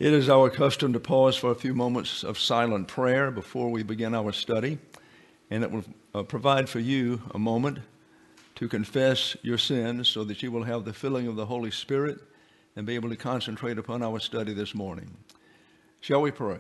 It is our custom to pause for a few moments of silent prayer before we begin our study, and it will provide for you a moment to confess your sins so that you will have the filling of the Holy Spirit and be able to concentrate upon our study this morning. Shall we pray?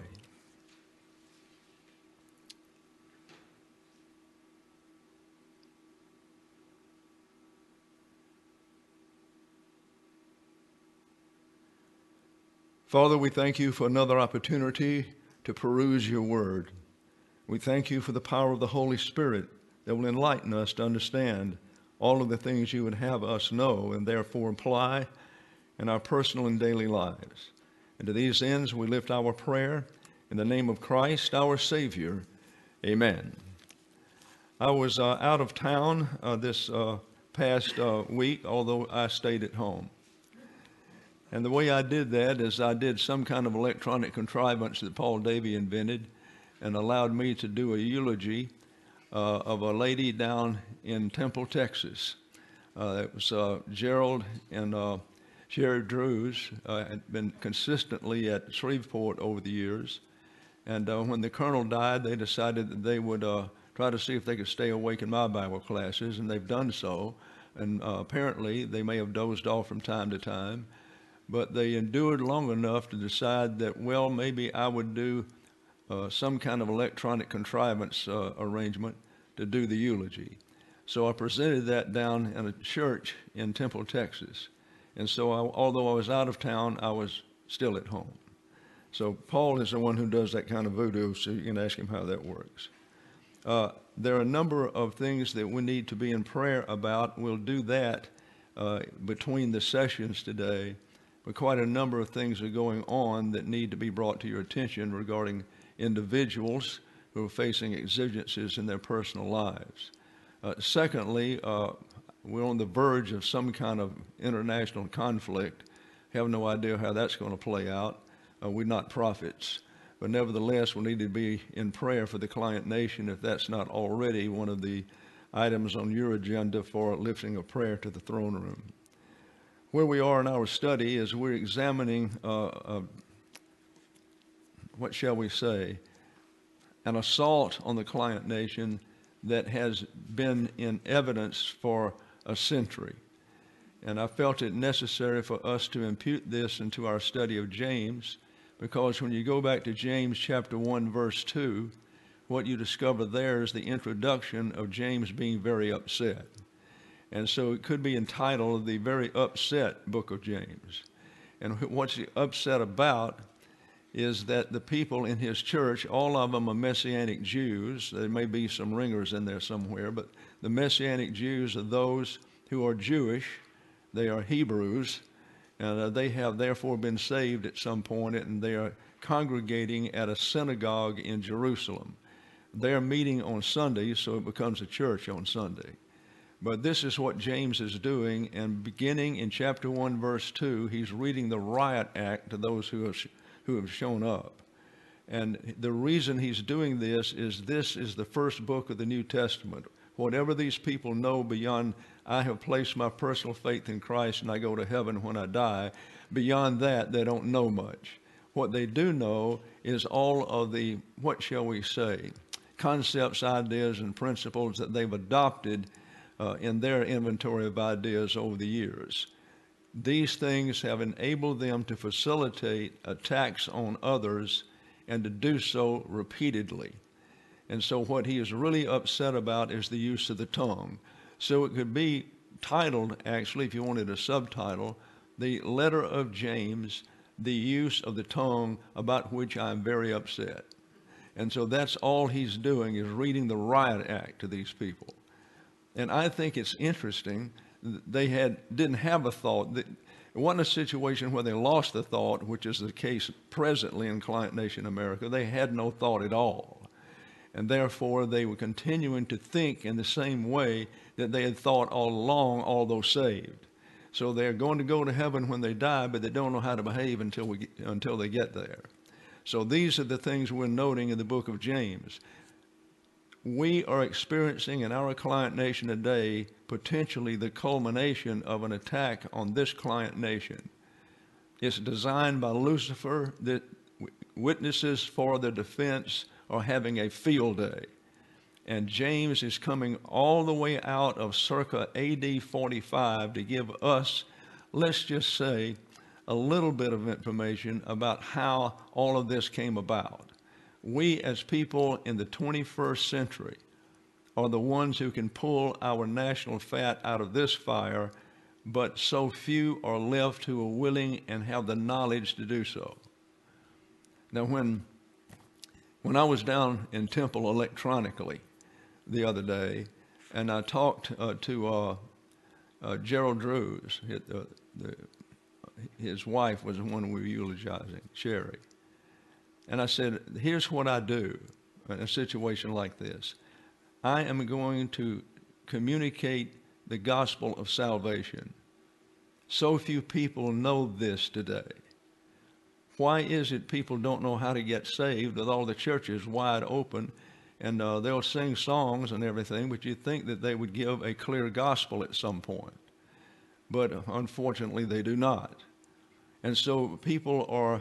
Father, we thank you for another opportunity to peruse your word. We thank you for the power of the Holy Spirit that will enlighten us to understand all of the things you would have us know and therefore apply in our personal and daily lives. And to these ends, we lift our prayer in the name of Christ, our Savior. Amen. I was out of town this past week, although I stayed at home. And the way I did that is I did some kind of electronic contrivance that Paul Davey invented and allowed me to do a eulogy of a lady down in Temple, Texas. It was Gerald and Sherry Drews had been consistently at Shreveport over the years. And when the colonel died, they decided that they would try to see if they could stay awake in my Bible classes, and they've done so. And apparently they may have dozed off from time to time. But they endured long enough to decide that, well, maybe I would do some kind of electronic contrivance arrangement to do the eulogy. So I presented that down in a church in Temple, Texas. And so although I was out of town, I was still at home. So Paul is the one who does that kind of voodoo, so you can ask him how that works. There are a number of things that we need to be in prayer about. We'll do that between the sessions today. But quite a number of things are going on that need to be brought to your attention regarding individuals who are facing exigencies in their personal lives. Secondly, we're on the verge of some kind of international conflict. Have no idea how that's going to play out. We're not prophets. But nevertheless, we need to be in prayer for the client nation if that's not already one of the items on your agenda for lifting a prayer to the throne room. Where we are in our study is we're examining, what shall we say, an assault on the client nation that has been in evidence for a century. And I felt it necessary for us to impute this into our study of James, because when you go back to James chapter 1, verse 2, what you discover there is the introduction of James being very upset. And so it could be entitled the very upset book of James. And what's he upset about is that the people in his church, all of them are Messianic Jews. There may be some ringers in there somewhere, but the Messianic Jews are those who are Jewish. They are Hebrews, and they have therefore been saved at some point, and they are congregating at a synagogue in Jerusalem. They're meeting on Sunday, so it becomes a church on Sunday. But this is what James is doing, and beginning in chapter 1, verse 2, he's reading the riot act to those who have shown up. And the reason he's doing this is the first book of the New Testament. Whatever these people know beyond, I have placed my personal faith in Christ and I go to heaven when I die, beyond that, they don't know much. What they do know is all of the, what shall we say, concepts, ideas, and principles that they've adopted in their inventory of ideas over the years. These things have enabled them to facilitate attacks on others and to do so repeatedly. And so what he is really upset about is the use of the tongue. So it could be titled, actually, if you wanted a subtitle, The Letter of James, the use of the tongue, about which I'm very upset. And so that's all he's doing, is reading the riot act to these people. And I think it's interesting, they didn't have a thought. It wasn't a situation where they lost the thought, which is the case presently in Client Nation America. They had no thought at all. And therefore, they were continuing to think in the same way that they had thought all along, although saved. So they're going to go to heaven when they die, but they don't know how to behave until they get there. So these are the things we're noting in the book of James. We are experiencing in our client nation today potentially the culmination of an attack on this client nation. It's designed by Lucifer. That witnesses for the defense are having a field day. And James is coming all the way out of circa AD 45 to give us, let's just say, a little bit of information about how all of this came about. We as people in the 21st century are the ones who can pull our national fat out of this fire, but so few are left who are willing and have the knowledge to do so. Now, when I was down in Temple electronically the other day, and I talked to Gerald Drews, his wife was the one we were eulogizing, Sherry. And I said, here's what I do in a situation like this. I am going to communicate the gospel of salvation. So few people know this today. Why is it people don't know how to get saved with all the churches wide open, and they'll sing songs and everything, but you'd think that they would give a clear gospel at some point. But unfortunately, they do not. And so people are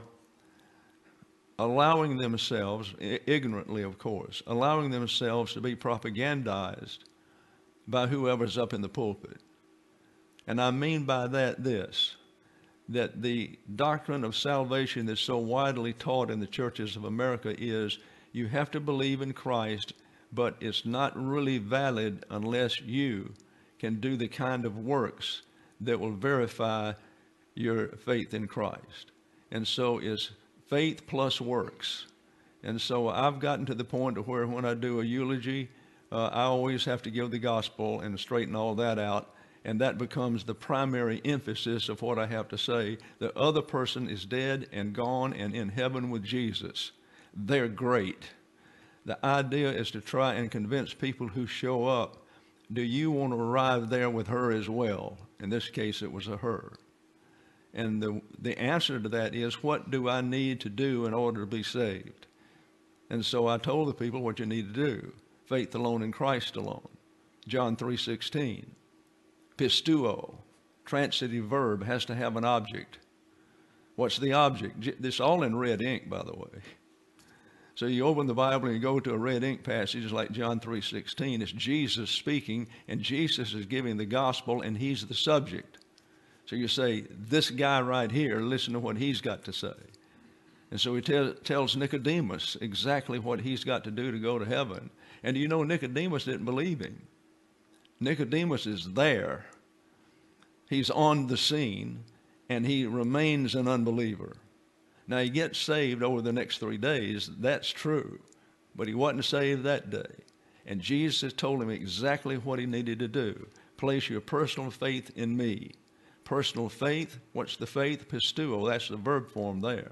allowing themselves, ignorantly of course, allowing themselves to be propagandized by whoever's up in the pulpit. And I mean by that this, that the doctrine of salvation that's so widely taught in the churches of America is you have to believe in Christ, but it's not really valid unless you can do the kind of works that will verify your faith in Christ. And so it's faith plus works. And so I've gotten to the point to where when I do a eulogy, I always have to give the gospel and straighten all that out. And that becomes the primary emphasis of what I have to say. The other person is dead and gone and in heaven with Jesus. They're great. The idea is to try and convince people who show up, do you want to arrive there with her as well? In this case, it was a her. And the answer to that is, what do I need to do in order to be saved? And so I told the people what you need to do. Faith alone in Christ alone. John 3:16. Pistuo, transitive verb, has to have an object. What's the object? This is all in red ink, by the way. So you open the Bible and you go to a red ink passage like John 3:16. It's Jesus speaking, and Jesus is giving the gospel, and he's the subject. So you say, this guy right here, listen to what he's got to say. And so he tells Nicodemus exactly what he's got to do to go to heaven. And you know, Nicodemus didn't believe him. Nicodemus is there. He's on the scene, and he remains an unbeliever. Now, he gets saved over the next 3 days. That's true. But he wasn't saved that day. And Jesus told him exactly what he needed to do. Place your personal faith in me. Personal faith, what's the faith? Pistuo, that's the verb form there.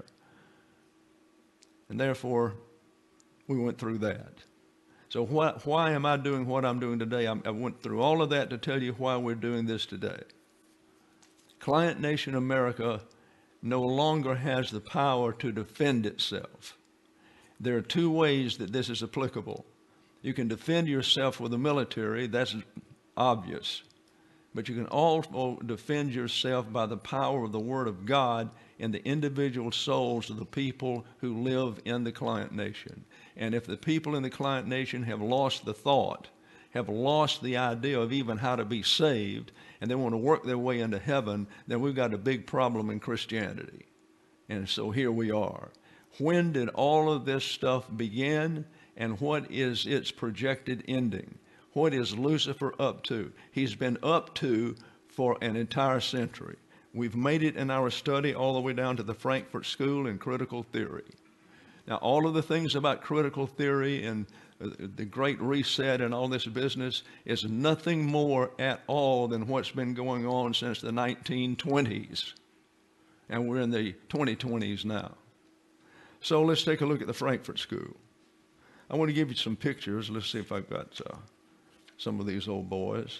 And therefore, we went through that. So why am I doing what I'm doing today? I went through all of that to tell you why we're doing this today. Client Nation America no longer has the power to defend itself. There are two ways that this is applicable. You can defend yourself with the military, that's obvious. But you can also defend yourself by the power of the Word of God in the individual souls of the people who live in the client nation. And if the people in the client nation have lost the thought, have lost the idea of even how to be saved, and they want to work their way into heaven, then we've got a big problem in Christianity. And so here we are. When did all of this stuff begin, and what is its projected ending? What is Lucifer up to? He's been up to for an entire century. We've made it in our study all the way down to the Frankfurt School in critical theory. Now, all of the things about critical theory and the Great Reset and all this business is nothing more at all than what's been going on since the 1920s. And we're in the 2020s now. So let's take a look at the Frankfurt School. I want to give you some pictures. Let's see if I've got some of these old boys.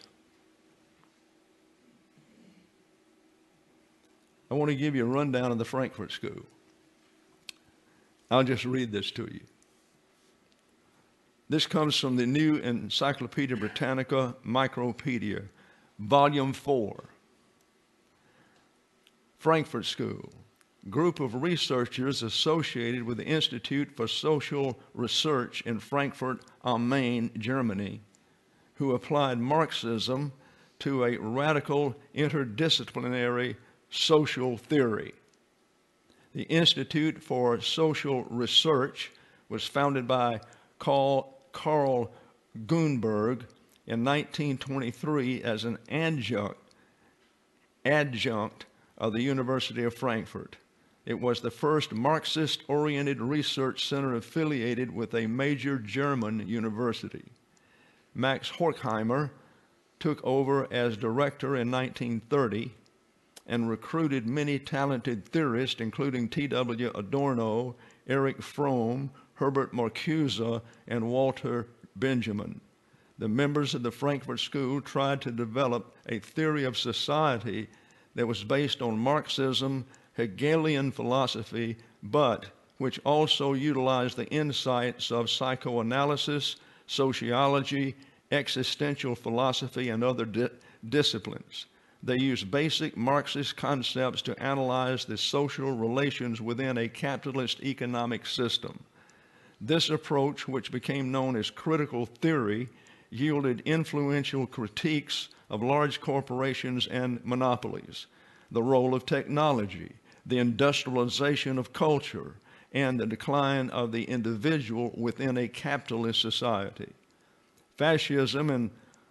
I want to give you a rundown of the Frankfurt School. I'll just read this to you. This comes from the New Encyclopedia Britannica Micropedia, Volume 4. Frankfurt School. group of researchers associated with the Institute for Social Research in Frankfurt am Main, Germany, who applied Marxism to a radical interdisciplinary social theory. The Institute for Social Research was founded by Karl Grünberg in 1923 as an adjunct of the University of Frankfurt. It was the first Marxist-oriented research center affiliated with a major German university. Max Horkheimer took over as director in 1930 and recruited many talented theorists, including T.W. Adorno, Erich Fromm, Herbert Marcuse, and Walter Benjamin. The members of the Frankfurt School tried to develop a theory of society that was based on Marxism, Hegelian philosophy, but which also utilized the insights of psychoanalysis, sociology, existential philosophy, and other disciplines. They used basic Marxist concepts to analyze the social relations within a capitalist economic system. This approach, which became known as critical theory, yielded influential critiques of large corporations and monopolies, the role of technology, the industrialization of culture, and the decline of the individual within a capitalist society. Fascism and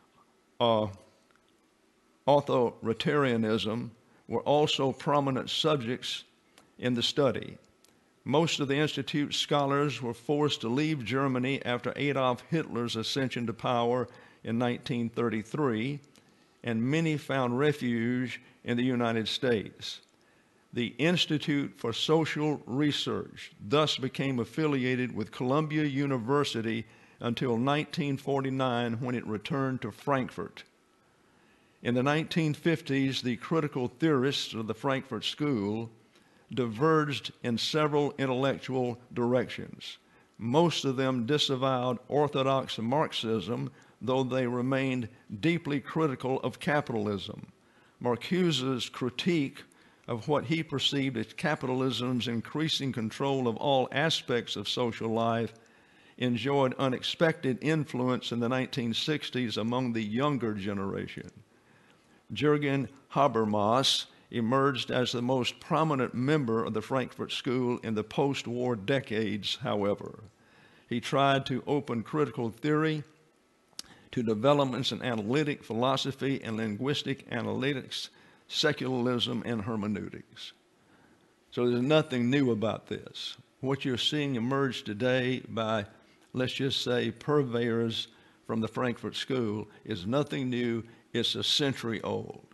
authoritarianism were also prominent subjects in the study. Most of the Institute's scholars were forced to leave Germany after Adolf Hitler's ascension to power in 1933, and many found refuge in the United States. The Institute for Social Research thus became affiliated with Columbia University until 1949, when it returned to Frankfurt. In the 1950s, the critical theorists of the Frankfurt School diverged in several intellectual directions. Most of them disavowed orthodox Marxism, though they remained deeply critical of capitalism. Marcuse's critique of what he perceived as capitalism's increasing control of all aspects of social life enjoyed unexpected influence in the 1960s among the younger generation. Jürgen Habermas emerged as the most prominent member of the Frankfurt School in the post-war decades, however. He tried to open critical theory to developments in analytic philosophy and linguistic analytics, secularism, and hermeneutics. So there's nothing new about this. What you're seeing emerge today by, let's just say, purveyors from the Frankfurt School is nothing new. It's a century old.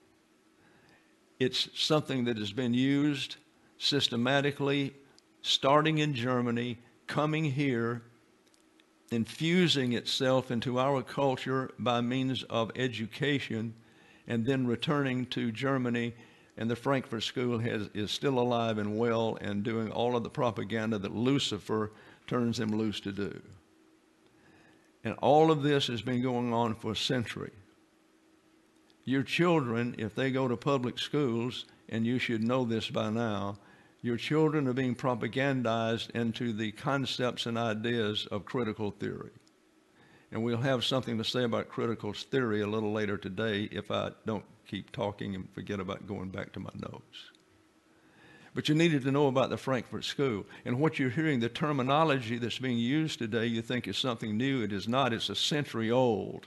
It's something that has been used systematically, starting in Germany, coming here, infusing itself into our culture by means of education, and then returning to Germany. And the Frankfurt School is still alive and well and doing all of the propaganda that Lucifer turns them loose to do. And all of this has been going on for a century. Your children, if they go to public schools, and you should know this by now, your children are being propagandized into the concepts and ideas of critical theory. And we'll have something to say about critical theory a little later today if I don't keep talking and forget about going back to my notes. But you needed to know about the Frankfurt School. And what you're hearing, the terminology that's being used today, you think is something new. It is not. It's a century old.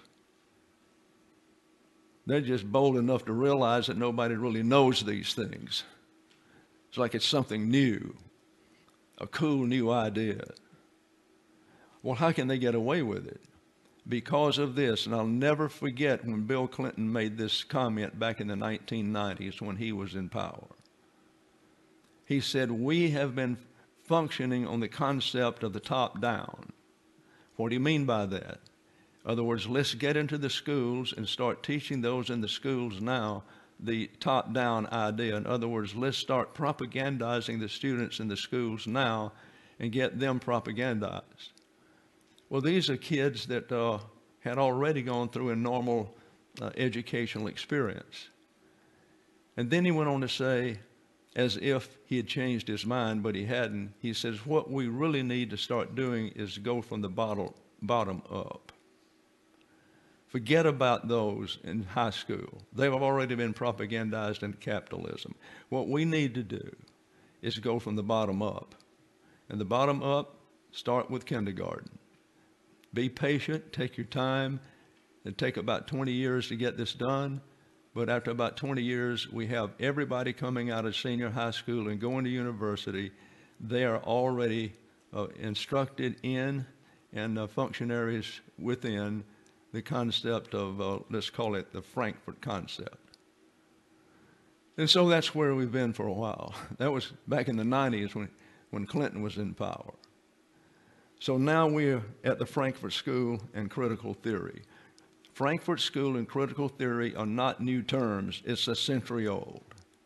They're just bold enough to realize that nobody really knows these things. It's like it's something new, a cool new idea. Well, how can they get away with it? Because of this, and I'll never forget when Bill Clinton made this comment back in the 1990s when he was in power. He said, we have been functioning on the concept of the top down. What do you mean by that? In other words, let's get into the schools and start teaching those in the schools now the top-down idea. In other words, let's start propagandizing the students in the schools now and get them propagandized. Well, these are kids that had already gone through a normal educational experience. And then he went on to say, as if he had changed his mind, but he hadn't. He says, what we really need to start doing is go from the bottom up. Forget about those in high school. They've already been propagandized into capitalism. What we need to do is go from the bottom up. And the bottom up, start with kindergarten. Be patient, take your time. It'll take about 20 years to get this done. But after about 20 years, we have everybody coming out of senior high school and going to university. They are already instructed in and functionaries within the concept of, let's call it the Frankfurt concept. And so that's where we've been for a while. That was back in the 90s when Clinton was in power. So now we're at the Frankfurt School and critical theory. Frankfurt School and critical theory are not new terms. It's a century old.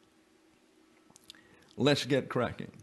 Let's get cracking.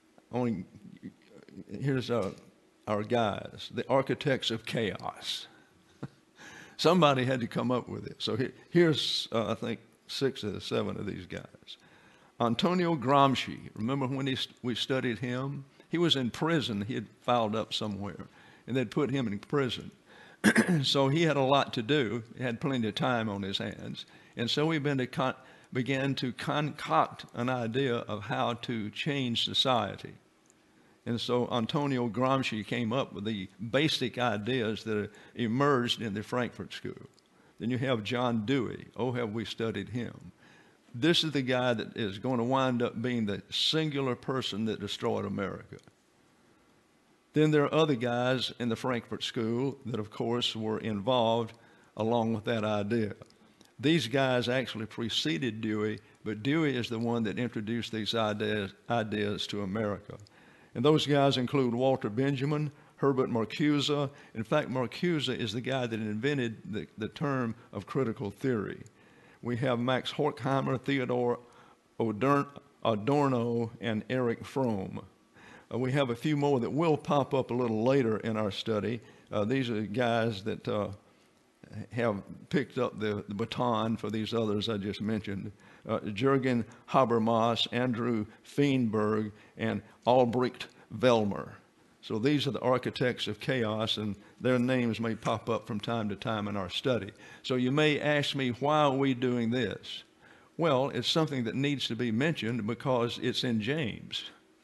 Here's our guys, the architects of chaos. Somebody had to come up with it. So here's, I think, 6 or 7 of these guys. Antonio Gramsci, remember when we studied him? He was in prison. He had filed up somewhere, and they'd put him in prison. So he had a lot to do. He had plenty of time on his hands. And so we began to concoct an idea of how to change society. And so Antonio Gramsci came up with the basic ideas that emerged in the Frankfurt School. Then you have John Dewey. Oh, have we studied him? This is the guy that is going to wind up being the singular person that destroyed America. Then there are other guys in the Frankfurt School that, of course, were involved along with that idea. These guys actually preceded Dewey, but Dewey is the one that introduced these ideas to America. And those guys include Walter Benjamin, Herbert Marcuse. In fact, Marcuse is the guy that invented the term of critical theory. We have Max Horkheimer, Theodore Adorno, and Erich Fromm. We have a few more that will pop up a little later in our study. These are the guys that have picked up the baton for these others I just mentioned. Jürgen Habermas, Andrew Feenberg, and Albrecht Velmer. So these are the architects of chaos, and their names may pop up from time to time in our study. So you may ask me, why are we doing this? Well, it's something that needs to be mentioned because it's in James.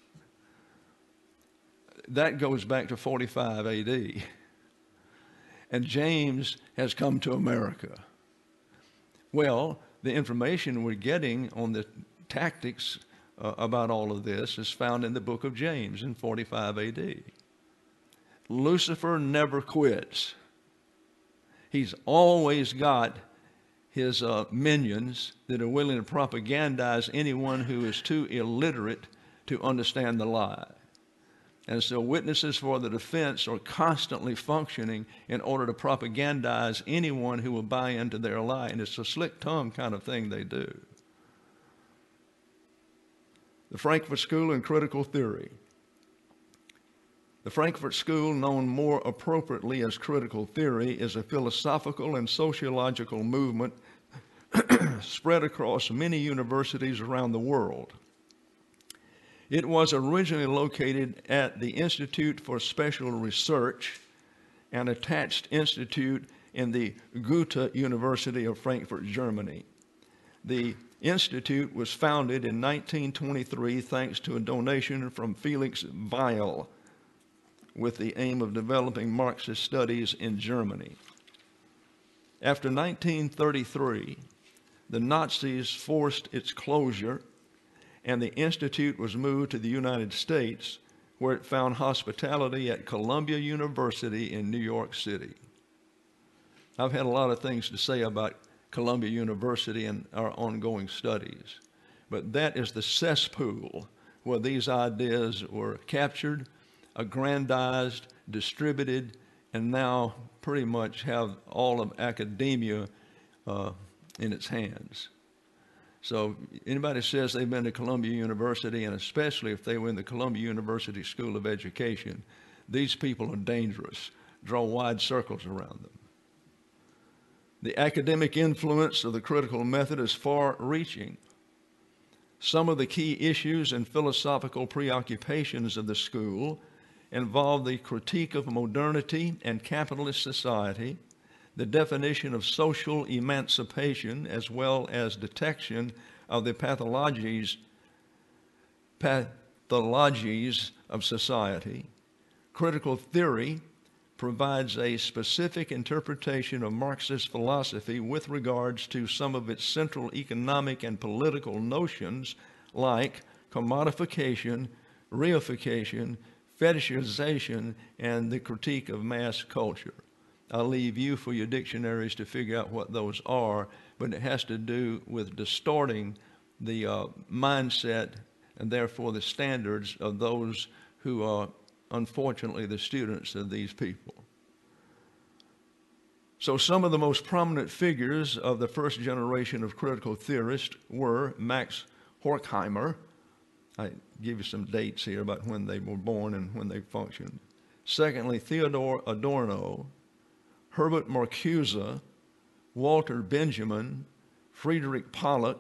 That goes back to 45 AD. And James has come to America. Well, the information we're getting on the tactics about all of this is found in the book of James in 45 AD. Lucifer never quits. He's always got his minions that are willing to propagandize anyone who is too illiterate to understand the lie. And so witnesses for the defense are constantly functioning in order to propagandize anyone who will buy into their lie. And it's a slick tongue kind of thing they do. The Frankfurt School and critical theory. The Frankfurt School, known more appropriately as critical theory, is a philosophical and sociological movement spread across many universities around the world. It was originally located at the Institute for Special Research, an attached institute in the Goethe University of Frankfurt, Germany. The institute was founded in 1923 thanks to a donation from Felix Weil with the aim of developing Marxist studies in Germany. After 1933, the Nazis forced its closure, and the institute was moved to the United States, where it found hospitality at Columbia University in New York City. I've had a lot of things to say about Columbia University and our ongoing studies, but that is the cesspool where these ideas were captured, aggrandized, distributed, and now pretty much have all of academia in its hands. So anybody says they've been to Columbia University, and especially if they were in the Columbia University School of Education, these people are dangerous. Draw wide circles around them. The academic influence of the critical method is far-reaching. Some of the key issues and philosophical preoccupations of the school involve the critique of modernity and capitalist society, the definition of social emancipation, as well as detection of the pathologies of society. Critical theory provides a specific interpretation of Marxist philosophy with regards to some of its central economic and political notions like commodification, reification, fetishization, and the critique of mass culture. I'll leave you for your dictionaries to figure out what those are, but it has to do with distorting the mindset and therefore the standards of those who are unfortunately the students of these people. So some of the most prominent figures of the first generation of critical theorists were Max Horkheimer. I give you some dates here about when they were born and when they functioned. Secondly, Theodor Adorno, Herbert Marcuse, Walter Benjamin, Friedrich Pollock,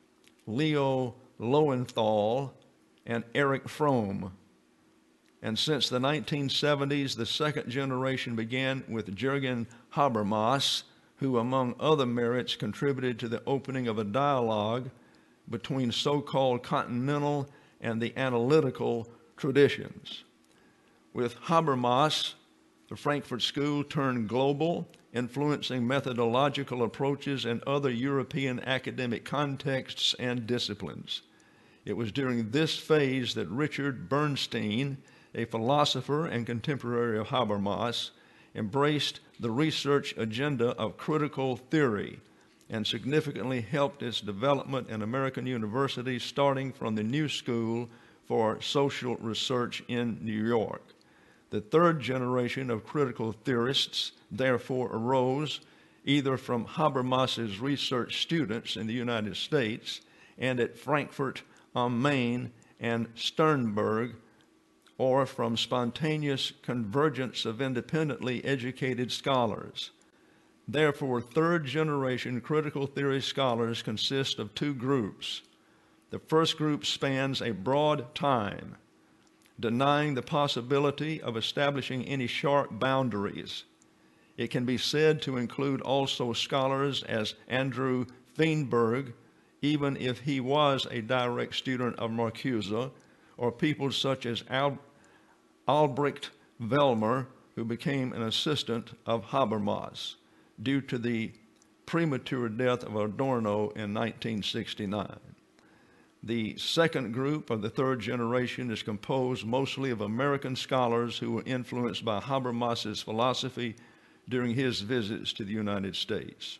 Leo Lowenthal, and Erich Fromm. And since the 1970s, the second generation began with Jürgen Habermas, who, among other merits, contributed to the opening of a dialogue between so-called continental and the analytical traditions. With Habermas, the Frankfurt School turned global, influencing methodological approaches in other European academic contexts and disciplines. It was during this phase that Richard Bernstein, a philosopher and contemporary of Habermas, embraced the research agenda of critical theory and significantly helped its development in American universities, starting from the New School for Social Research in New York. The third generation of critical theorists therefore arose either from Habermas's research students in the United States and at Frankfurt am Main and Sternberg, or from spontaneous convergence of independently educated scholars. Therefore, third-generation critical theory scholars consist of two groups. The first group spans a broad time, denying the possibility of establishing any sharp boundaries. It can be said to include also scholars as Andrew Feinberg, even if he was a direct student of Marcuse, or people such as Albrecht Velmer, who became an assistant of Habermas due to the premature death of Adorno in 1969. The second group of the third generation is composed mostly of American scholars who were influenced by Habermas's philosophy during his visits to the United States.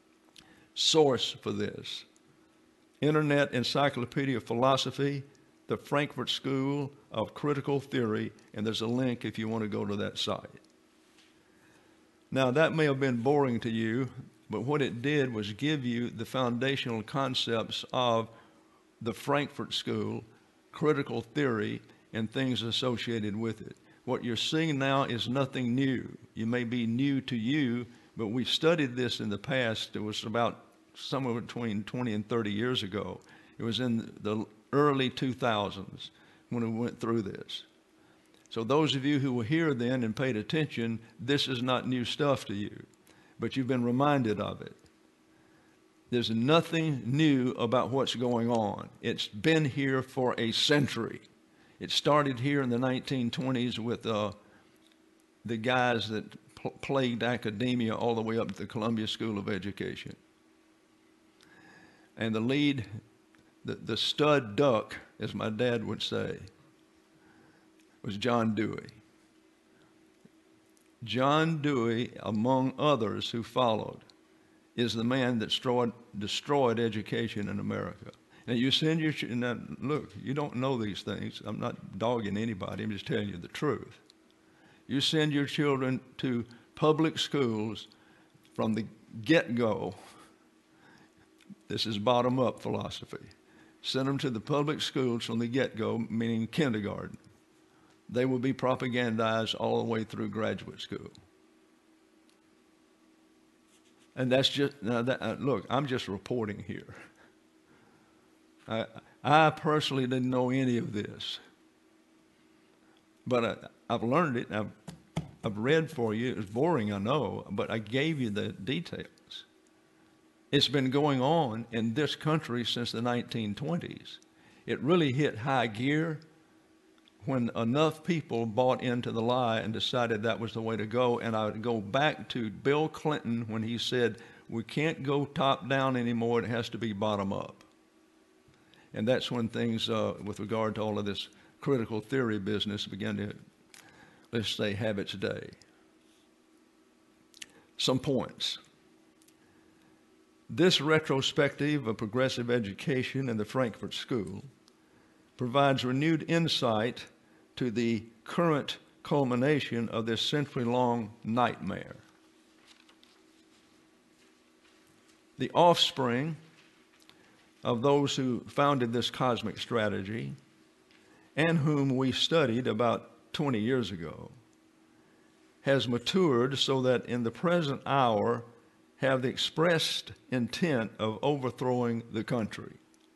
Source for this: Internet Encyclopedia of Philosophy, the Frankfurt School of Critical Theory, and there's a link if you want to go to that site. Now, that may have been boring to you, but what it did was give you the foundational concepts of the Frankfurt School, critical theory, and things associated with it. What you're seeing now is nothing new. It may be new to you, but we studied this in the past. It was about somewhere between 20 and 30 years ago. It was in the early 2000s when we went through this. So those of you who were here then and paid attention, this is not new stuff to you, but you've been reminded of it. There's nothing new about what's going on. It's been here for a century. It started here in the 1920s with the guys that plagued academia all the way up to the Columbia School of Education. And the lead, the stud duck, as my dad would say, was John Dewey. John Dewey, among others who followed, is the man that destroyed education in America. And you send your now, look, you don't know these things. I'm not dogging anybody. I'm just telling you the truth. You send your children to public schools from the get-go. This is bottom-up philosophy. Send them to the public schools from the get-go, meaning kindergarten. They will be propagandized all the way through graduate school. And that's just, now that, look, I'm just reporting here. I personally didn't know any of this, but I've learned it. I've read for you. It's boring, I know, but I gave you the details. It's been going on in this country since the 1920s. It really hit high gear when enough people bought into the lie and decided that was the way to go. And I would go back to Bill Clinton when he said, we can't go top down anymore, it has to be bottom up. And that's when things, with regard to all of this critical theory business, began to, let's say, have its day. Some points. This retrospective of progressive education in the Frankfurt School provides renewed insight to the current culmination of this century-long nightmare. The offspring of those who founded this cosmic strategy and whom we studied about 20 years ago has matured so that in the present hour have the expressed intent of overthrowing the country.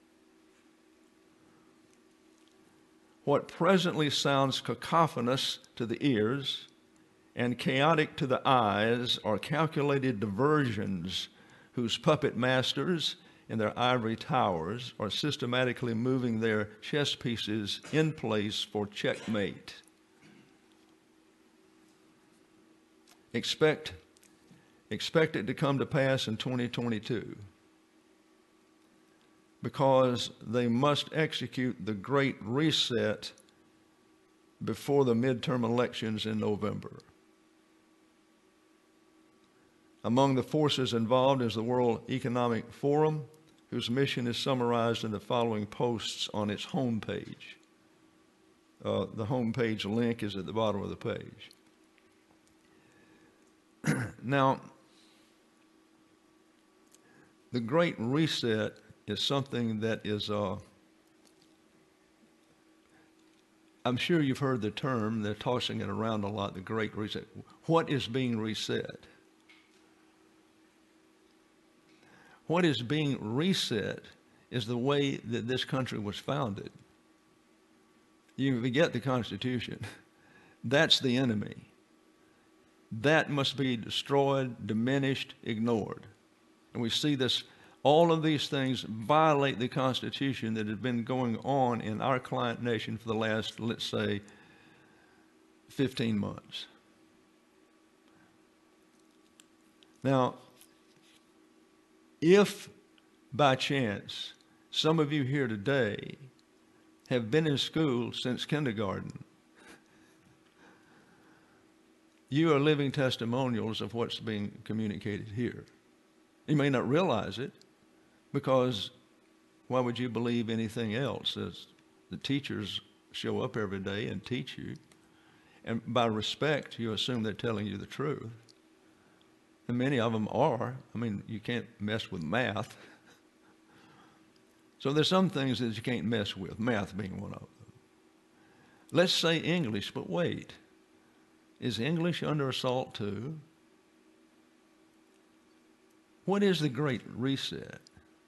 What presently sounds cacophonous to the ears and chaotic to the eyes are calculated diversions whose puppet masters in their ivory towers are systematically moving their chess pieces in place for checkmate. Expect it to come to pass in 2022 because they must execute the Great Reset before the midterm elections in November. Among the forces involved is the World Economic Forum, whose mission is summarized in the following posts on its homepage. The homepage link is at the bottom of the page. Now, the Great Reset is something that is, I'm sure you've heard the term, they're tossing it around a lot, the Great Reset. What is being reset? What is being reset is the way that this country was founded. You forget the Constitution. That's the enemy. That must be destroyed, diminished, ignored. And we see this, all of these things violate the Constitution that has been going on in our client nation for the last, let's say, 15 months. Now, if by chance some of you here today have been in school since kindergarten, you are living testimonials of what's being communicated here. You may not realize it, because why would you believe anything else? As the teachers show up every day and teach you, and by respect, you assume they're telling you the truth. And many of them are. I mean, you can't mess with math. So there's some things that you can't mess with, math being one of them. Let's say English, but wait. Is English under assault too? What is the Great Reset?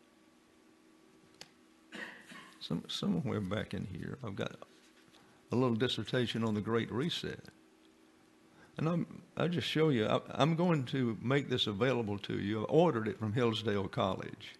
Somewhere back in here, I've got a little dissertation on the Great Reset. And I'll just show you, I'm going to make this available to you. I ordered it from Hillsdale College.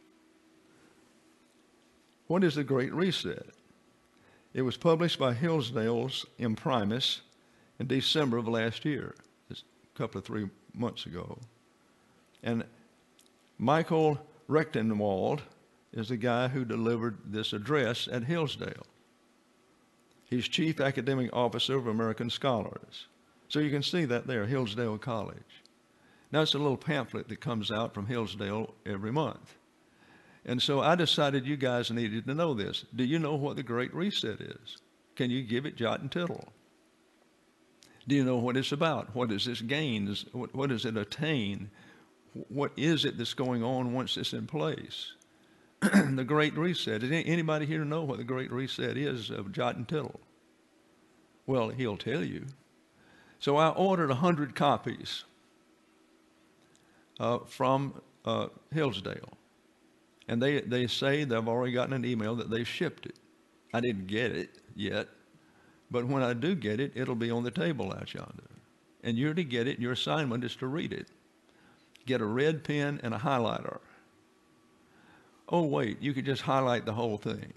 What is the Great Reset? It was published by Hillsdale's Imprimis in December of last year, just a couple of 3 months ago. And Michael Rechtenwald is the guy who delivered this address at Hillsdale. He's Chief Academic Officer of American Scholars. So you can see that there, Hillsdale College. Now it's a little pamphlet that comes out from Hillsdale every month. And so I decided you guys needed to know this. Do you know what the Great Reset is? Can you give it jot and tittle? Do you know what it's about? What does this gain? What does it attain? What is it that's going on once it's in place? The Great Reset. Does anybody here know what the Great Reset is of jot and tittle? Well, he'll tell you. So I ordered 100 copies from Hillsdale. And they say they've already gotten an email that they've shipped it. I didn't get it yet, but when I do get it, it'll be on the table out yonder. And you're to get it, and your assignment is to read it. Get a red pen and a highlighter. Oh, wait, you could just highlight the whole thing.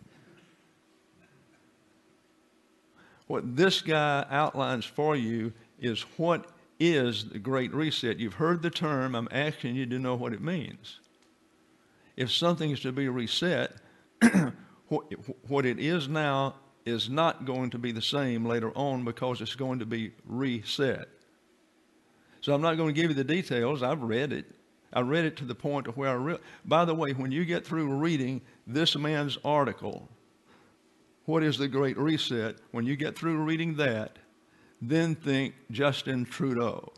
What this guy outlines for you is what is the Great Reset. You've heard the term. I'm asking you to know what it means. If something is to be reset, what it is now is not going to be the same later on because it's going to be reset. So I'm not going to give you the details. I've read it. I read it to the point of where by the way, when you get through reading this man's article, What is the Great Reset? When you get through reading that, then think Justin Trudeau.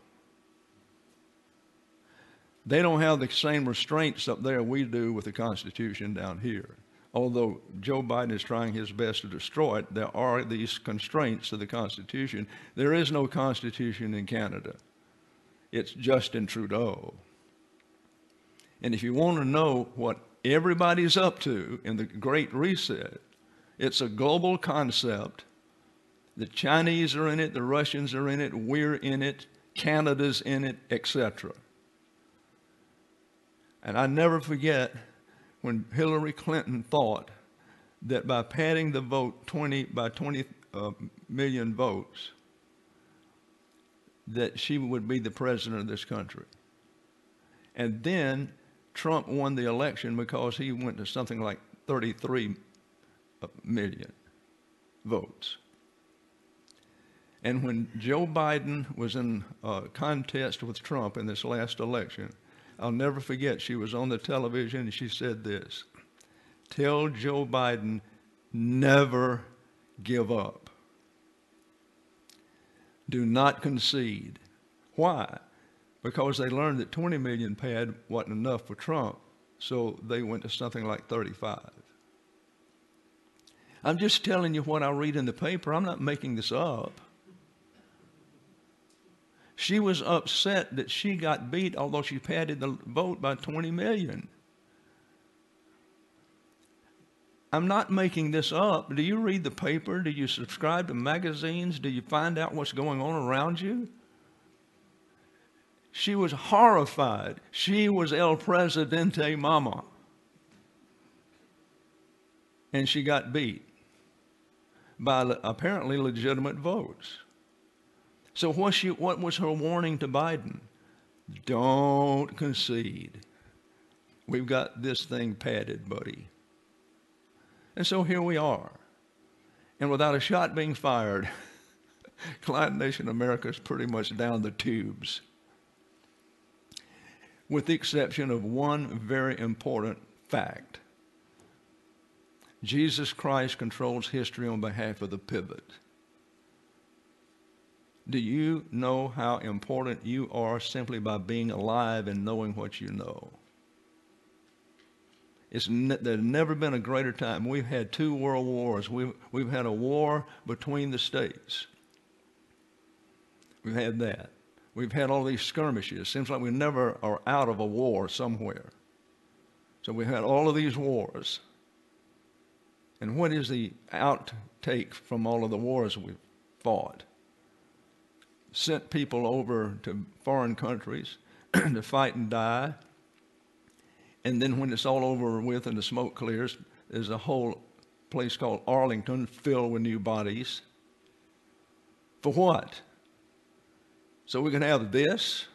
They don't have the same restraints up there we do with the Constitution down here. Although Joe Biden is trying his best to destroy it, there are these constraints to the Constitution. There is no Constitution in Canada. It's Justin Trudeau. And if you want to know what everybody's up to in the Great Reset, it's a global concept. The Chinese are in it, the Russians are in it, we're in it, Canada's in it, etc. And I never forget when Hillary Clinton thought that by padding the vote 20 million votes, that she would be the president of this country. And then Trump won the election because he went to something like 33 million votes. And when Joe Biden was in a contest with Trump in this last election, I'll never forget, she was on the television and she said this: tell Joe Biden, never give up. Do not concede. Why? Because they learned that 20 million pad wasn't enough for Trump, so they went to something like 35. I'm just telling you what I read in the paper. I'm not making this up. She was upset that she got beat, although she padded the vote by 20 million. I'm not making this up. Do you read the paper? Do you subscribe to magazines? Do you find out what's going on around you? She was horrified. She was El Presidente Mama. And she got beat by apparently legitimate votes. So what was her warning to Biden? Don't concede. We've got this thing padded, buddy. And so here we are. And without a shot being fired, Client Nation America is pretty much down the tubes. With the exception of one very important fact. Jesus Christ controls history on behalf of the pivot. Do you know how important you are simply by being alive and knowing what you know? There's never been a greater time. We've had 2 world wars. We've had a war between the states. We've had that. We've had all these skirmishes. It seems like we never are out of a war somewhere. So we've had all of these wars. And what is the outtake from all of the wars we've fought? Sent people over to foreign countries to fight and die. And then when it's all over with and the smoke clears, there's a whole place called Arlington filled with new bodies. For what? So we can have this?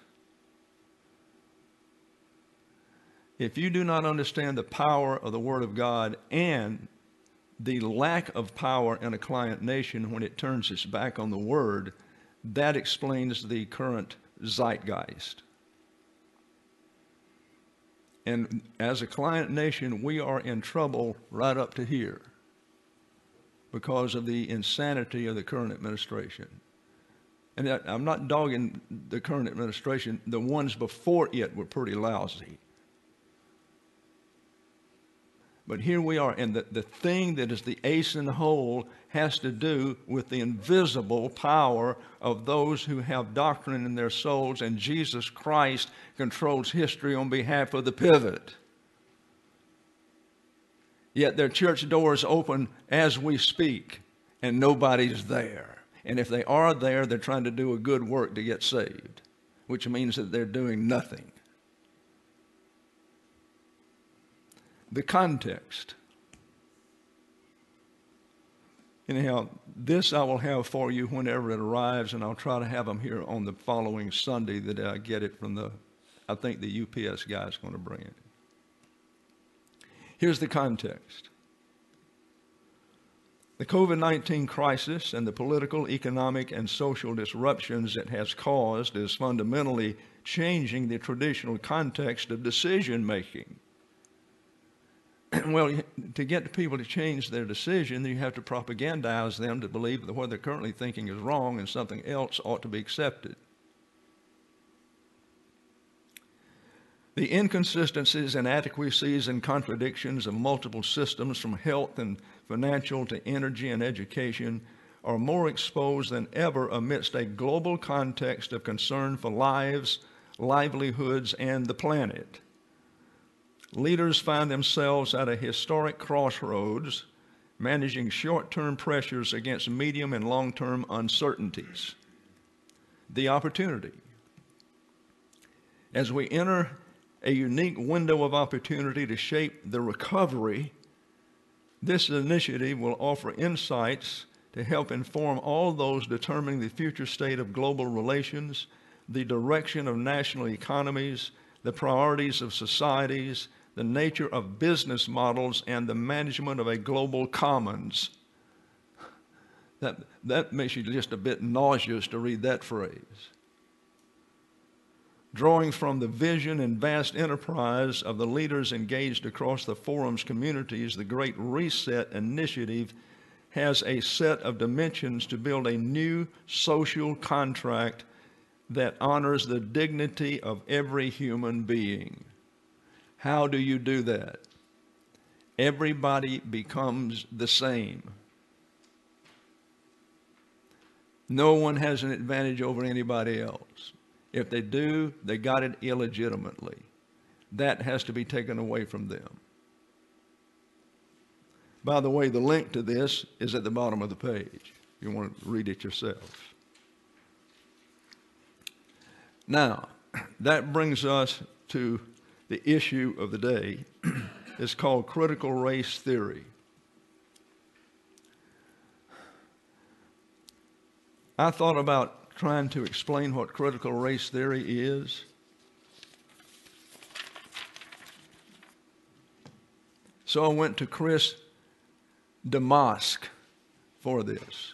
If you do not understand the power of the Word of God and the lack of power in a client nation when it turns its back on the Word, that explains the current zeitgeist. And as a client nation, we are in trouble right up to here because of the insanity of the current administration. And I'm not dogging the current administration. The ones before it were pretty lousy. But here we are, and the thing that is the ace in the hole has to do with the invisible power of those who have doctrine in their souls, and Jesus Christ controls history on behalf of the pivot. Yet their church doors open as we speak, and nobody's there. And if they are there, they're trying to do a good work to get saved, which means that they're doing nothing. The context. Anyhow, this I will have for you whenever it arrives, and I'll try to have them here on the following Sunday that I get it from I think the UPS guy is going to bring it. Here's the context. The COVID-19 crisis and the political, economic, and social disruptions it has caused is fundamentally changing the traditional context of decision-making. Well, to get people to change their decision, you have to propagandize them to believe that what they're currently thinking is wrong and something else ought to be accepted. The inconsistencies, inadequacies, and contradictions of multiple systems, from health and financial to energy and education, are more exposed than ever amidst a global context of concern for lives, livelihoods, and the planet. Leaders find themselves at a historic crossroads, managing short-term pressures against medium and long-term uncertainties. The opportunity. As we enter a unique window of opportunity to shape the recovery, this initiative will offer insights to help inform all those determining the future state of global relations, the direction of national economies, the priorities of societies, the nature of business models, and the management of a global commons. That makes you just a bit nauseous to read that phrase. Drawing from the vision and vast enterprise of the leaders engaged across the forum's communities, the Great Reset Initiative has a set of dimensions to build a new social contract that honors the dignity of every human being. How do you do that? Everybody becomes the same. No one has an advantage over anybody else. If they do, they got it illegitimately. That has to be taken away from them. By the way, the link to this is at the bottom of the page. You want to read it yourself. Now, that brings us to the issue of the day. It's called critical race theory. I thought about trying to explain what critical race theory is. So I went to Chris Damask for this.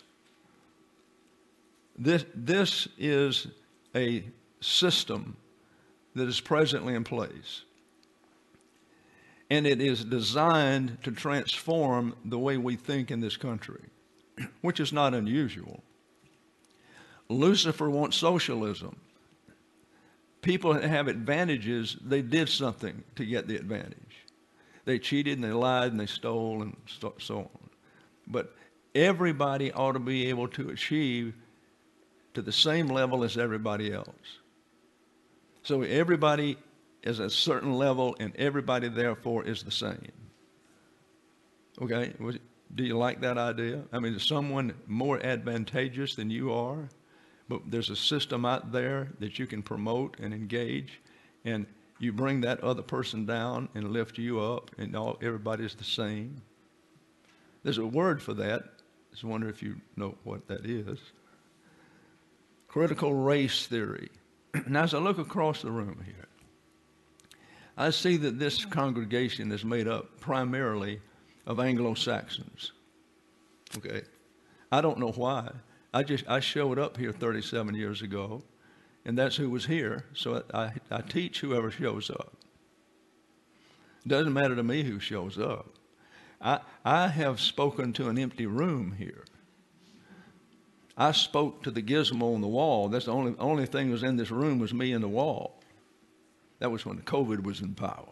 This is a system that is presently in place. And it is designed to transform the way we think in this country, which is not unusual. Lucifer wants socialism. People that have advantages, they did something to get the advantage. They cheated and they lied and they stole and so on. But everybody ought to be able to achieve to the same level as everybody else. So everybody is at a certain level, and everybody therefore is the same. Okay, do you like that idea? I mean, is someone more advantageous than you are? But there's a system out there that you can promote and engage, and you bring that other person down and lift you up, and everybody's the same. There's a word for that. I just wonder if you know what that is. Critical race theory. Now, as I look across the room here, I see that this congregation is made up primarily of Anglo-Saxons. Okay, I don't know why. I showed up here 37 years ago, and that's who was here. So I teach whoever shows up. Doesn't matter to me who shows up. I have spoken to an empty room here. I spoke to the gizmo on the wall. That's the only thing that was in this room was me and the wall. That was when COVID was in power.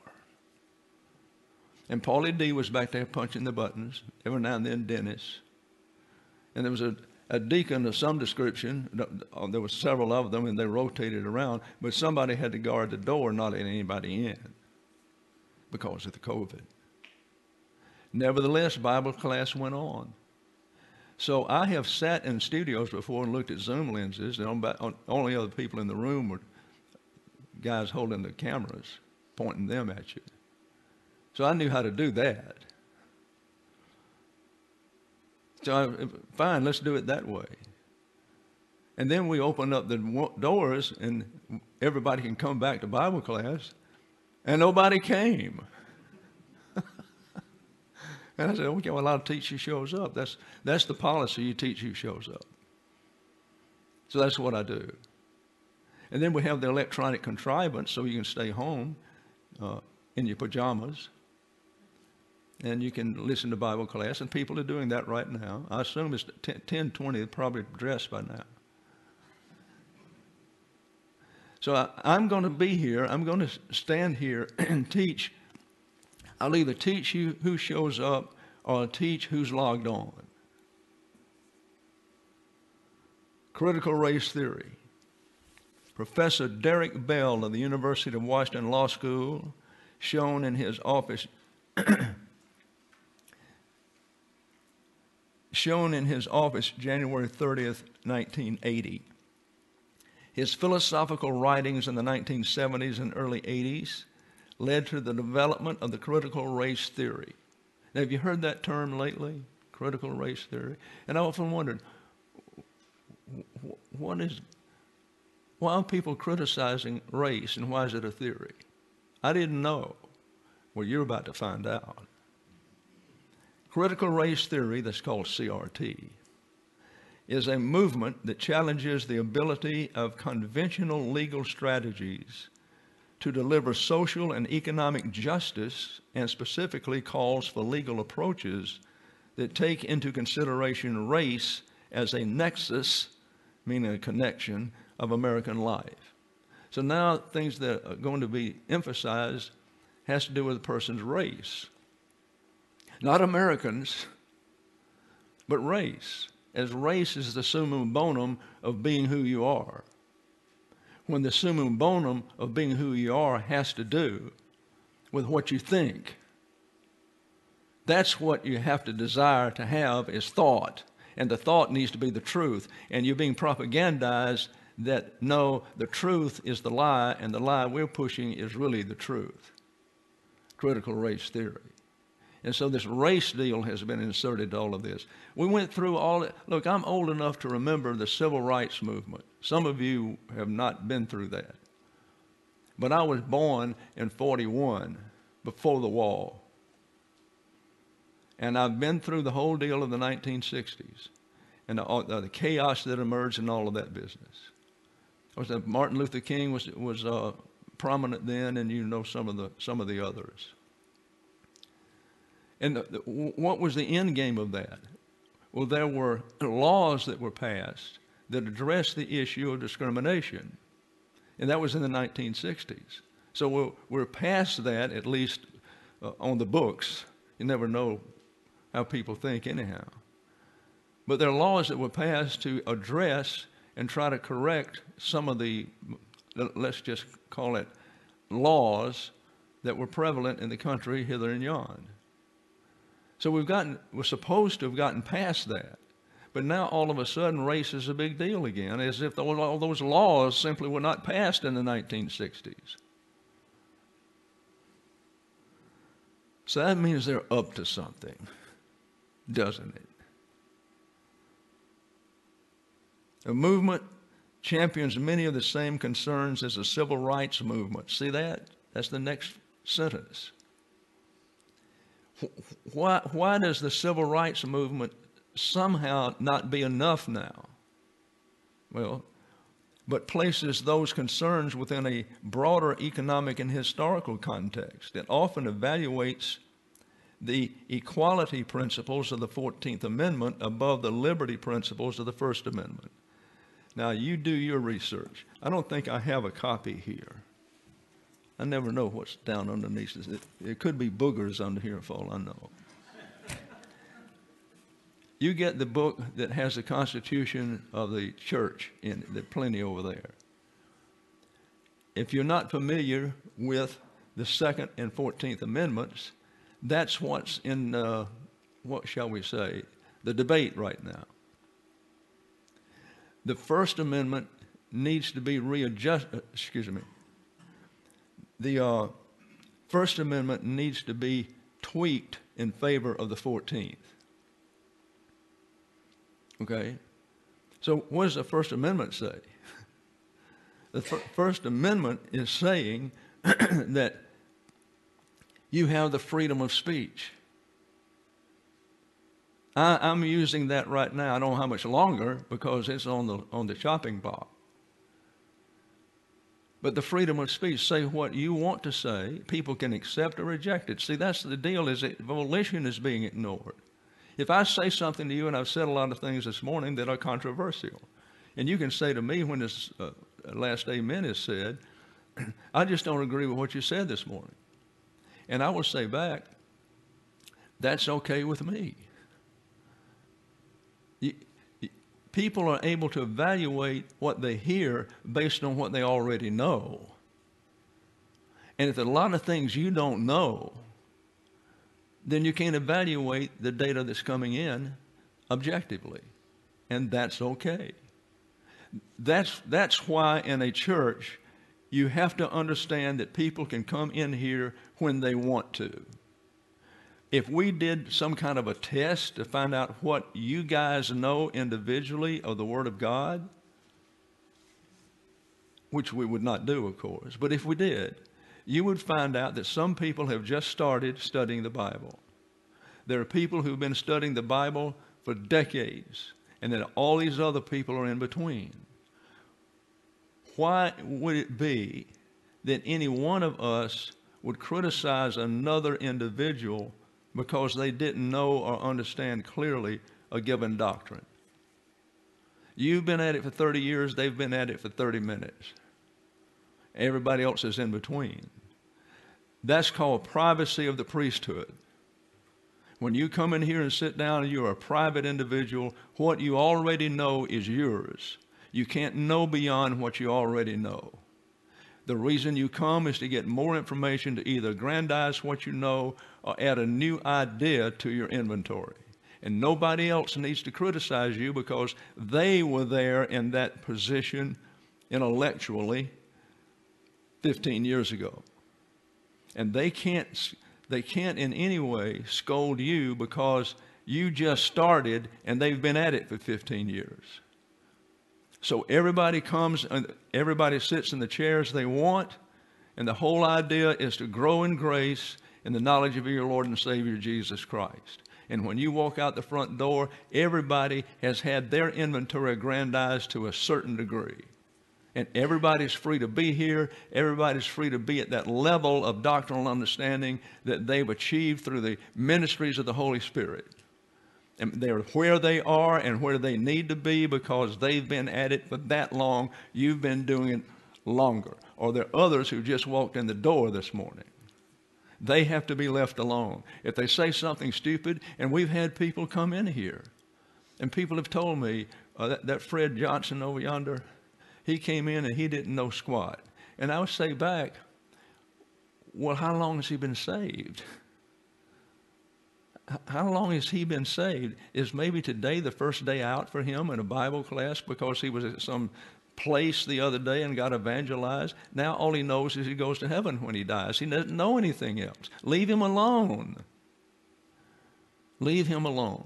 And Paulie D was back there punching the buttons. Every now and then Dennis. And there was a deacon of some description. There were several of them, and they rotated around. But somebody had to guard the door, not let anybody in because of the COVID. Nevertheless, Bible class went on. So I have sat in studios before and looked at Zoom lenses, and only other people in the room were guys holding the cameras, pointing them at you. So I knew how to do that. So fine, let's do it that way. And then we open up the doors, and everybody can come back to Bible class, and nobody came. And I said, okay, well, I'll teach who shows up. That's the policy. You teach who shows up. So that's what I do. And then we have the electronic contrivance so you can stay home in your pajamas, and you can listen to Bible class, and people are doing that right now. I assume it's 10, 20, they're probably dressed by now. So I'm going to be here. I'm going to stand here and teach. I'll either teach you who shows up or I'll teach who's logged on. Critical race theory. Professor Derek Bell of the University of Washington Law School, shown in his office January 30th, 1980. His philosophical writings in the 1970s and early 80s led to the development of the critical race theory. Now, have you heard that term lately? Critical race theory? And I often wondered, why are people criticizing race, and why is it a theory? I didn't know. Well, you're about to find out. Critical race theory, that's called CRT, is a movement that challenges the ability of conventional legal strategies to deliver social and economic justice, and specifically calls for legal approaches that take into consideration race as a nexus, meaning a connection, of American life. So now things that are going to be emphasized has to do with a person's race. Not Americans, but race, as race is the summum bonum of being who you are. When the summum bonum of being who you are has to do with what you think. That's what you have to desire to have, is thought. And the thought needs to be the truth. And you're being propagandized that, no, the truth is the lie, and the lie we're pushing is really the truth. Critical race theory. And so this race deal has been inserted to all of this. We went through all it. Look, I'm old enough to remember the civil rights movement. Some of you have not been through that. But I was born in 41, before the wall. And I've been through the whole deal of the 1960s and the chaos that emerged in all of that business. Martin Luther King was prominent then, and you know some of the others. And what was the end game of that? Well, there were laws that were passed that addressed the issue of discrimination, and that was in the 1960s. So we're past that, at least on the books. You never know how people think anyhow. But there are laws that were passed to address and try to correct some of the, let's just call it, laws that were prevalent in the country hither and yon. So we're supposed to have gotten past that. But now all of a sudden race is a big deal again, as if all those laws simply were not passed in the 1960s. So that means they're up to something, doesn't it? The movement champions many of the same concerns as the civil rights movement. See that? That's the next sentence. Why does the civil rights movement somehow not be enough now? Well, but places those concerns within a broader economic and historical context. It often evaluates the equality principles of the 14th Amendment above the liberty principles of the First Amendment. Now, you do your research. I don't think I have a copy here. I never know what's down underneath. It could be boogers under here for all I know. You get the book that has the Constitution of the church in it. There's plenty over there. If you're not familiar with the Second and 14th Amendments, That's what's in, what shall we say, the debate right now. The First Amendment needs to be readjusted, the First Amendment needs to be tweaked in favor of the 14th. Okay? So what does the First Amendment say? The First Amendment is saying that you have the freedom of speech. I'm using that right now. I don't know how much longer because it's on the chopping block. But the freedom of speech, say what you want to say. People can accept or reject it. See, that's the deal, is that volition is being ignored. If I say something to you, and I've said a lot of things this morning that are controversial, and you can say to me when this last amen is said, I just don't agree with what you said this morning. And I will say back, that's okay with me. People are able to evaluate what they hear based on what they already know. And if there are a lot of things you don't know, then you can't evaluate the data that's coming in objectively. And that's okay. That's why in a church, you have to understand that people can come in here when they want to. If we did some kind of a test to find out what you guys know individually of the Word of God, which we would not do, of course, but if we did, you would find out that some people have just started studying the Bible. There are people who've been studying the Bible for decades, and then all these other people are in between. Why would it be that any one of us would criticize another individual because they didn't know or understand clearly a given doctrine? You've been at it for 30 years, they've been at it for 30 minutes. Everybody else is in between. That's called privacy of the priesthood. When you come in here and sit down and you're a private individual, what you already know is yours. You can't know beyond what you already know. The reason you come is to get more information to either aggrandize what you know or add a new idea to your inventory. And nobody else needs to criticize you because they were there in that position intellectually 15 years ago. And they can't in any way scold you because you just started and they've been at it for 15 years. So everybody comes and everybody sits in the chairs they want, and the whole idea is to grow in grace in the knowledge of your Lord and Savior Jesus Christ. And when you walk out the front door, everybody has had their inventory aggrandized to a certain degree. And everybody's free to be here. Everybody's free to be at that level of doctrinal understanding that they've achieved through the ministries of the Holy Spirit. And they're where they are and where they need to be because they've been at it for that long. You've been doing it longer. Or there are others who just walked in the door this morning. They have to be left alone. If they say something stupid, and we've had people come in here, and people have told me, that Fred Johnson over yonder, he came in and he didn't know squat. And I would say back, well, how long has he been saved? How long has he been saved? Is maybe today the first day out for him in a Bible class because he was at some place the other day and got evangelized? Now all he knows is he goes to heaven when he dies. He doesn't know anything else. Leave him alone. Leave him alone.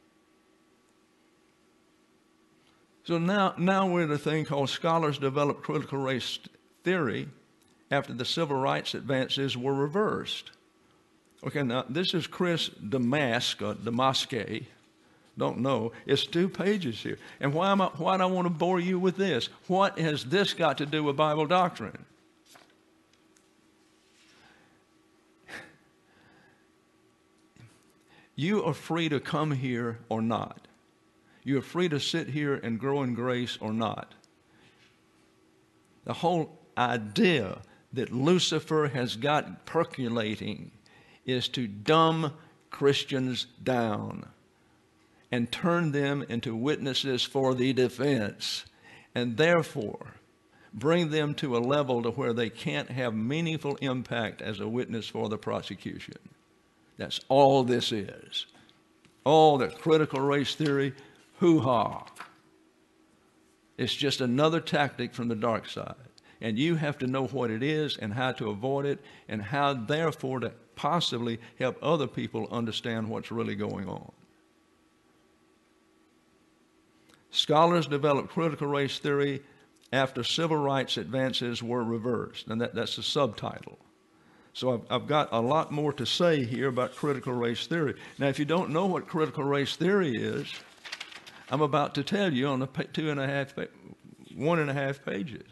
So now we're in a thing called scholars develop critical race theory after the civil rights advances were reversed. Okay, now this is Chris Damaske. Don't know. It's 2 pages here. And why do I want to bore you with this? What has this got to do with Bible doctrine? You are free to come here or not. You are free to sit here and grow in grace or not. The whole idea that Lucifer has got percolating is to dumb Christians down and turn them into witnesses for the defense, and therefore bring them to a level to where they can't have meaningful impact as a witness for the prosecution. That's all this is. All the critical race theory, hoo-ha. It's just another tactic from the dark side. And you have to know what it is and how to avoid it and how, therefore, to possibly help other people understand what's really going on. Scholars developed critical race theory after civil rights advances were reversed, and that's the subtitle. So I've got a lot more to say here about critical race theory. Now, if you don't know what critical race theory is, I'm about to tell you on the 1.5 pages.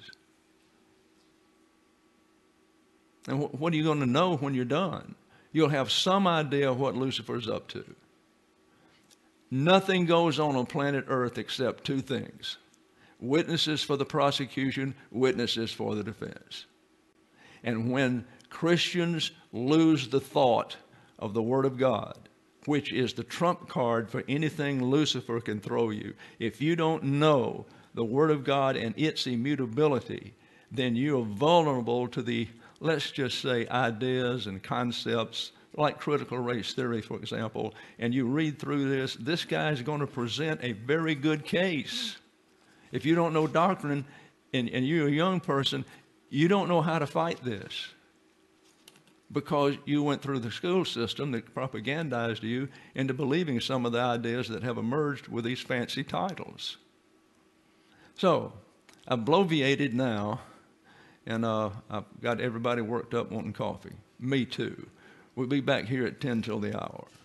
And what are you going to know when you're done? You'll have some idea of what Lucifer's up to. Nothing goes on planet Earth except two things: witnesses for the prosecution, witnesses for the defense. And when Christians lose the thought of the Word of God, which is the trump card for anything Lucifer can throw you, if you don't know the Word of God and its immutability, then you are vulnerable to the, let's just say, ideas and concepts like critical race theory, for example, and you read through this guy is going to present a very good case. If you don't know doctrine and you're a young person, you don't know how to fight this because you went through the school system that propagandized you into believing some of the ideas that have emerged with these fancy titles. So, I've bloviated now, and I've got everybody worked up wanting coffee. Me too. We'll be back here at 10 till the hour.